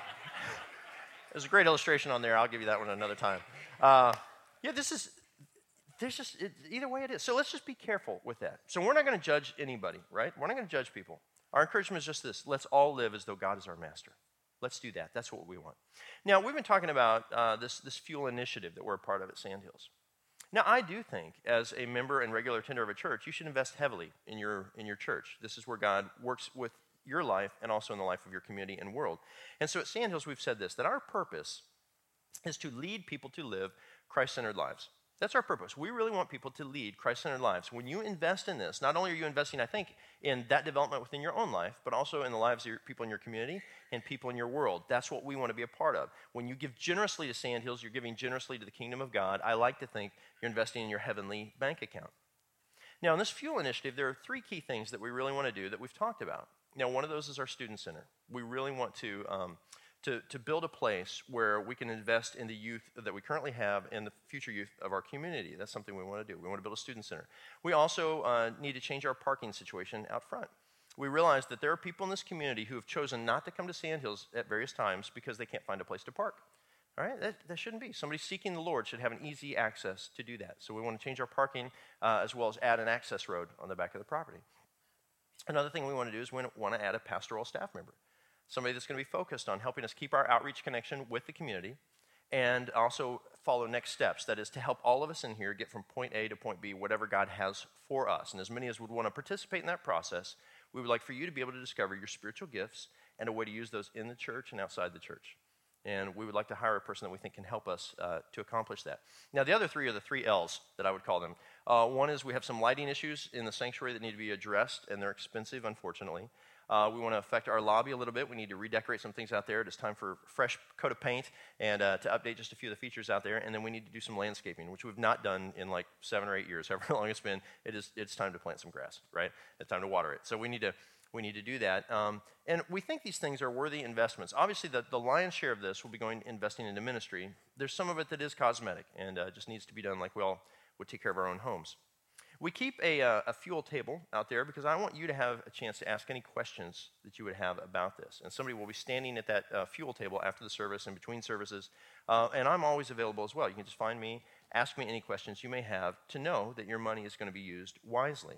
there's a great illustration on there. I'll give you that one another time. Uh, yeah, this is, there's just, it, either way it is. So let's just be careful with that. So we're not going to judge anybody, right? We're not going to judge people. Our encouragement is just this: let's all live as though God is our master. Let's do that. That's what we want. Now, we've been talking about uh, this, this fuel initiative that we're a part of at Sandhills. Now, I do think, as a member and regular attender of a church, you should invest heavily in your in your church. This is where God works with your life and also in the life of your community and world. And so at Sandhills, we've said this, that our purpose is to lead people to live Christ-centered lives. That's our purpose. We really want people to lead Christ-centered lives. When you invest in this, not only are you investing, I think, in that development within your own life, but also in the lives of your people in your community and people in your world. That's what we want to be a part of. When you give generously to Sandhills, you're giving generously to the kingdom of God. I like to think you're investing in your heavenly bank account. Now, in this fuel initiative, there are three key things that we really want to do that we've talked about. Now, one of those is our student center. We really want to um, To, to build a place where we can invest in the youth that we currently have and the future youth of our community. That's something we want to do. We want to build a student center. We also uh, need to change our parking situation out front. We realize that there are people in this community who have chosen not to come to Sandhills at various times because they can't find a place to park. All right, that, that shouldn't be. Somebody seeking the Lord should have an easy access to do that. So we want to change our parking uh, as well as add an access road on the back of the property. Another thing we want to do is we want to add a pastoral staff member. Somebody that's going to be focused on helping us keep our outreach connection with the community and also follow next steps. That is to help all of us in here get from point A to point B, whatever God has for us. And as many as would want to participate in that process, we would like for you to be able to discover your spiritual gifts and a way to use those in the church and outside the church. And we would like to hire a person that we think can help us uh, to accomplish that. Now, the other three are the three L's that I would call them. Uh, one is we have some lighting issues in the sanctuary that need to be addressed, and they're expensive, unfortunately. Uh, we want to affect our lobby a little bit. We need to redecorate some things out there. It's time for a fresh coat of paint and uh, to update just a few of the features out there. And then we need to do some landscaping, which we've not done in like seven or eight years, however long it's been. It is, it's time to plant some grass, right? It's time to water it. So we need to we need to do that. Um, and we think these things are worthy investments. Obviously, the, the lion's share of this will be going investing into ministry. There's some of it that is cosmetic and uh, just needs to be done like we all would take care of our own homes. We keep a, uh, a fuel table out there because I want you to have a chance to ask any questions that you would have about this. And somebody will be standing at that uh, fuel table after the service and between services. Uh, and I'm always available as well. You can just find me, ask me any questions you may have to know that your money is going to be used wisely.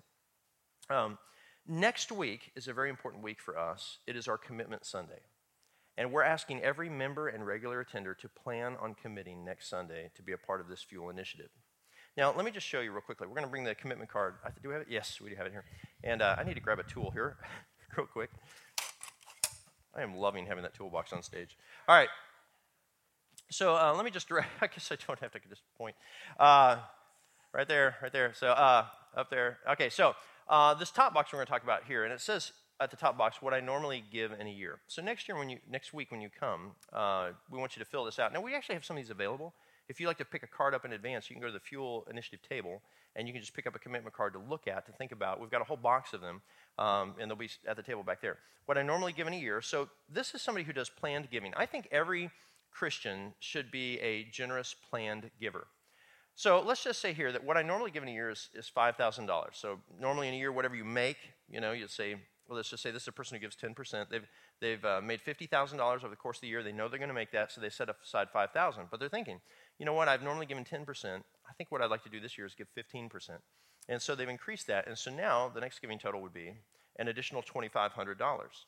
Um, next week is a very important week for us. It is our Commitment Sunday. And we're asking every member and regular attender to plan on committing next Sunday to be a part of this fuel initiative. Now, let me just show you real quickly. We're going to bring the commitment card. I th- do we have it? Yes, we do have it here. And uh, I need to grab a tool here real quick. I am loving having that toolbox on stage. All right. So uh, let me just direct. I guess I don't have to just point. Uh, right there, right there. So uh, up there. Okay, so uh, this top box we're going to talk about here, and it says at the top box what I normally give in a year. So next year, when you next week when you come, uh, we want you to fill this out. Now, we actually have some of these available. If you like to pick a card up in advance, you can go to the Fuel Initiative table, and you can just pick up a commitment card to look at, to think about. We've got a whole box of them, um, and they'll be at the table back there. What I normally give in a year, so this is somebody who does planned giving. I think every Christian should be a generous planned giver. So let's just say here that what I normally give in a year is, is five thousand dollars. So normally in a year, whatever you make, you know, you'd say, well, let's just say this is a person who gives ten percent. They've, they've uh, made fifty thousand dollars over the course of the year. They know they're going to make that, so they set aside five thousand dollars. But they're thinking, you know what, I've normally given ten percent. I think what I'd like to do this year is give fifteen percent. And so they've increased that. And so now the next giving total would be an additional two thousand five hundred dollars.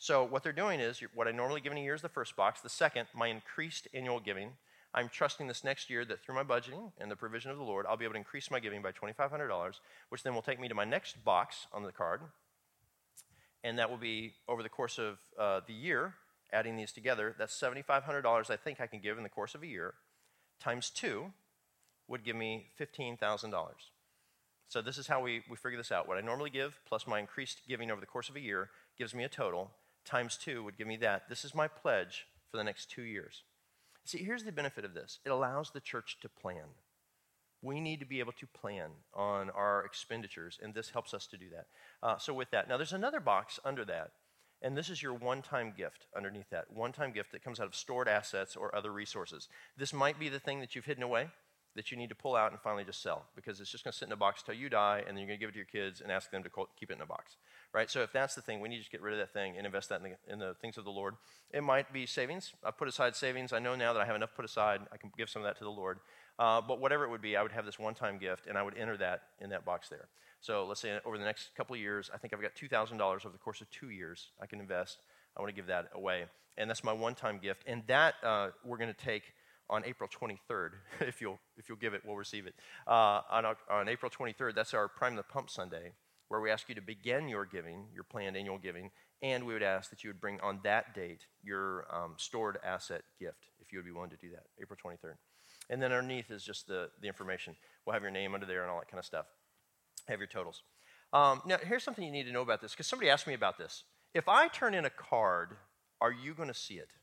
So what they're doing is, what I normally give in a year is the first box. The second, my increased annual giving. I'm trusting this next year that through my budgeting and the provision of the Lord, I'll be able to increase my giving by twenty-five hundred dollars, which then will take me to my next box on the card. And that will be over the course of uh, the year, adding these together, that's seven thousand five hundred dollars I think I can give in the course of a year, times two would give me fifteen thousand dollars. So this is how we, we figure this out. What I normally give plus my increased giving over the course of a year gives me a total, times two would give me that. This is my pledge for the next two years. See, here's the benefit of this. It allows the church to plan. We need to be able to plan on our expenditures, and this helps us to do that. Uh, so with that, now there's another box under that, and this is your one-time gift underneath that. One-time gift that comes out of stored assets or other resources. This might be the thing that you've hidden away that you need to pull out and finally just sell, because it's just going to sit in a box till you die, and then you're going to give it to your kids and ask them to keep it in a box, right? So if that's the thing, we need to just get rid of that thing and invest that in the, in the things of the Lord. It might be savings. I put aside savings. I know now that I have enough put aside. I can give some of that to the Lord. Uh, but whatever it would be, I would have this one-time gift, and I would enter that in that box there. So let's say over the next couple of years, I think I've got two thousand dollars over the course of two years I can invest. I want to give that away. And that's my one-time gift. And that uh, we're going to take on April twenty-third. if you'll if you'll give it, we'll receive it. Uh, on, on April twenty-third, that's our Prime the Pump Sunday, where we ask you to begin your giving, your planned annual giving, and we would ask that you would bring on that date your um, stored asset gift, if you would be willing to do that, April twenty-third. And then underneath is just the, the information. We'll have your name under there and all that kind of stuff. Have your totals. Um, now, here's something you need to know about this, because somebody asked me about this. If I turn in a card, are you going to see it?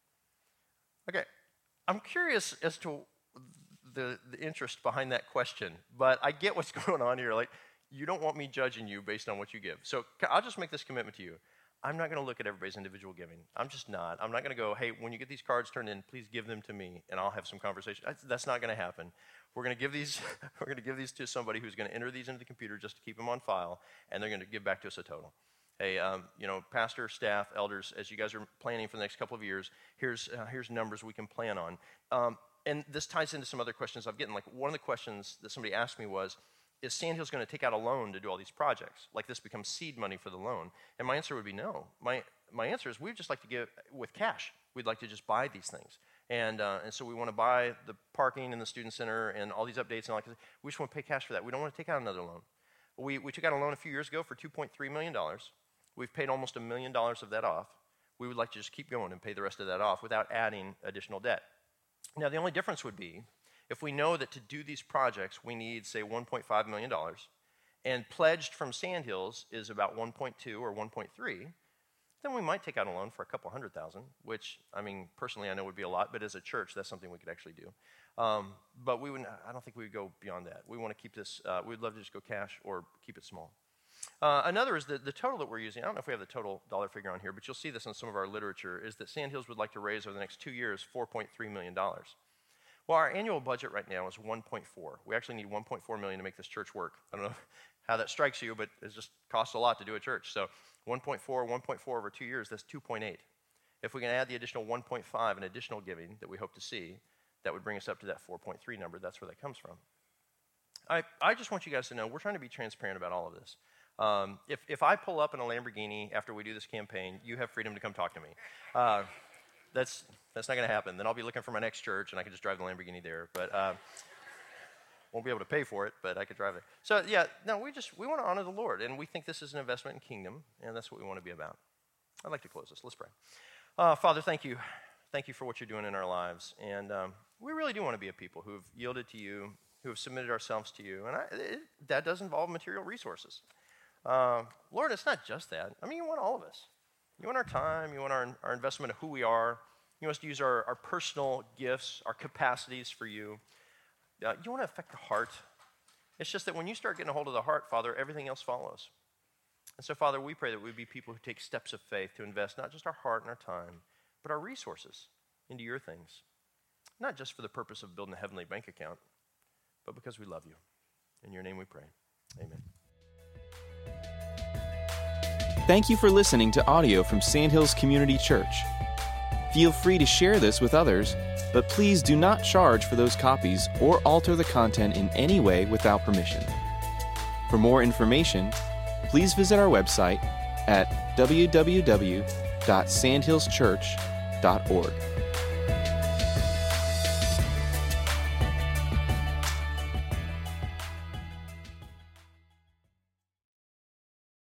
Okay, I'm curious as to the, the interest behind that question, but I get what's going on here. Like, you don't want me judging you based on what you give. So I'll just make this commitment to you. I'm not going to look at everybody's individual giving. I'm just not. I'm not going to go, hey, when you get these cards turned in, please give them to me, and I'll have some conversation. That's, that's not going to happen. We're going to give these. We're going to give these to somebody who's going to enter these into the computer just to keep them on file, and they're going to give back to us a total. Hey, um, you know, pastor, staff, elders, as you guys are planning for the next couple of years, here's uh, here's numbers we can plan on. Um, and this ties into some other questions I've gotten. Like, one of the questions that somebody asked me was, is Sandhills going to take out a loan to do all these projects? Like, this becomes seed money for the loan? And my answer would be no. My my answer is we'd just like to give with cash. We'd like to just buy these things. And uh, and so we want to buy the parking in the student center and all these updates and all that. We just want to pay cash for that. We don't want to take out another loan. We we took out a loan a few years ago for two point three million dollars. We've paid almost a million dollars of that off. We would like to just keep going and pay the rest of that off without adding additional debt. Now, the only difference would be if we know that to do these projects, we need, say, one point five million dollars, and pledged from Sandhills is about one point two or one point three, then we might take out a loan for a couple hundred thousand, which, I mean, personally I know would be a lot, but as a church, that's something we could actually do. Um, but we wouldn't, I don't think we would go beyond that. We want to keep this, uh, we'd love to just go cash or keep it small. Uh, another is the, the total that we're using. I don't know if we have the total dollar figure on here, but you'll see this in some of our literature, is that Sandhills would like to raise over the next two years four point three million dollars. Well, our annual budget right now is one point four. We actually need one point four million dollars to make this church work. I don't know how that strikes you, but it just costs a lot to do a church. So one point four, one point four over two years, that's two point eight. If we can add the additional one point five and additional giving that we hope to see, that would bring us up to that four point three number. That's where that comes from. I, I just want you guys to know we're trying to be transparent about all of this. Um, if, if I pull up in a Lamborghini after we do this campaign, you have freedom to come talk to me. Uh, that's that's not going to happen. Then I'll be looking for my next church, and I can just drive the Lamborghini there. But uh, won't be able to pay for it, but I could drive there. So yeah, no, we just we want to honor the Lord, and we think this is an investment in kingdom, and that's what we want to be about. I'd like to close this. Let's pray. Uh, Father, thank you, thank you for what you're doing in our lives, and um, we really do want to be a people who have yielded to you, who have submitted ourselves to you, and I, it, that does involve material resources. Uh, Lord, it's not just that. I mean, you want all of us. You want our time. You want our, our investment of who we are. You want us to use our, our personal gifts, our capacities for you. Uh, you want to affect the heart. It's just that when you start getting a hold of the heart, Father, everything else follows. And so, Father, we pray that we'd be people who take steps of faith to invest not just our heart and our time, but our resources into your things. Not just for the purpose of building a heavenly bank account, but because we love you. In your name we pray. Amen. Thank you for listening to audio from Sandhills Community Church. Feel free to share this with others, but please do not charge for those copies or alter the content in any way without permission. For more information, please visit our website at w w w dot sandhillschurch dot org.